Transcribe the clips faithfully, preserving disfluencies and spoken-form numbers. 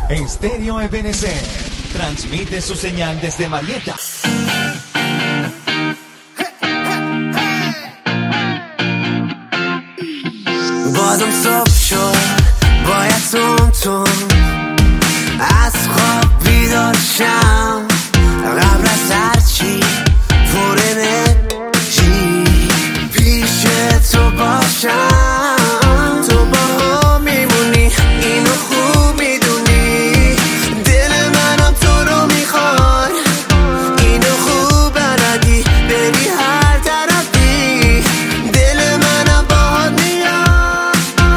Estéreo Ebenecer transmite su señal desde Marietta. بازم صبح شد باید تون تون از خواب بیدار شم قبل از هرچی پر انرژی پیش تو باشم تو با هم میمونی اینو خوب میدونی دل منم تو رو میخواد اینو خوب بلدی بری هر طرفی دل منم باهات میاد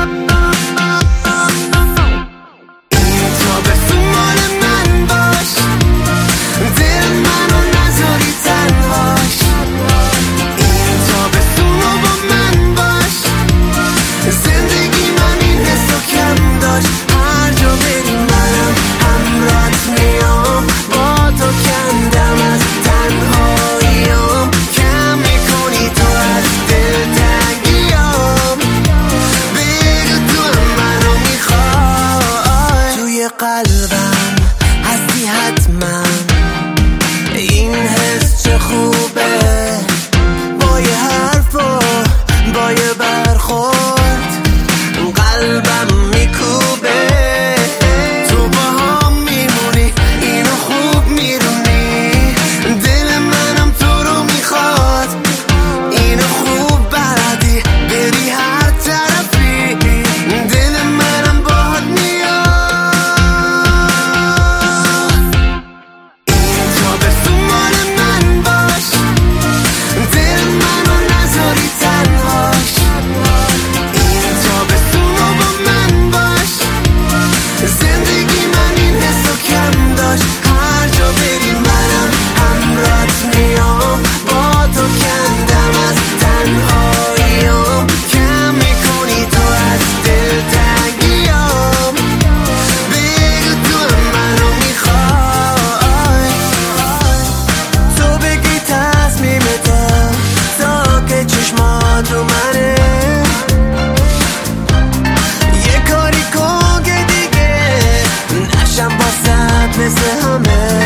این تابستون مال من باش دل منو نذاری تنهاش این تابستون رو با من باش زندگی من این حسو کم داشت هر جا بری منم همراهت میام با تو کندم از تنهاییام کم میکنی تو از دلتنگیام بگو تو هم منو میخوای توی قلبم هستی حتما این حس چه خوبه با یه حرف و با یه برخورد قلبم میکوبه تو با هم میمونی اینو خوب میدونی دل منم تو رو میخواد اینو خوب بلدی بری هر طرفی دل منم باهات میاد این تابستون مال من باش دل منو نذاری تنهاش این تابستون رو با من باش زندگی من این حسو کم داشت هر جا بری منم همراهت میام با تو کندم از تنهاییام کم میکنی تو از دلتنگیام بگو تو هم منو میخوای تو بگی تصمیمتم تا که چشماتو منه یه کاری کن که دیگه نشم باست مثل همه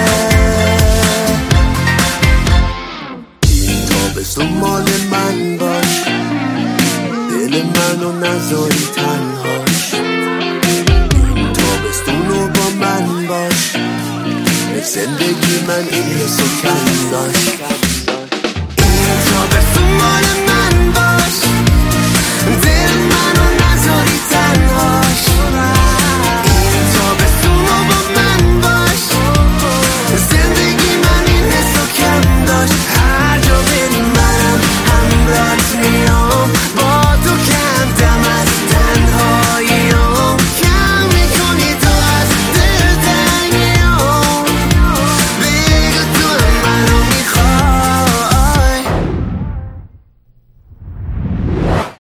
این تابستون مال من باش دل منو نذاری تنهاش این تابستون رو با من باش زندگی من این حسو کم داشت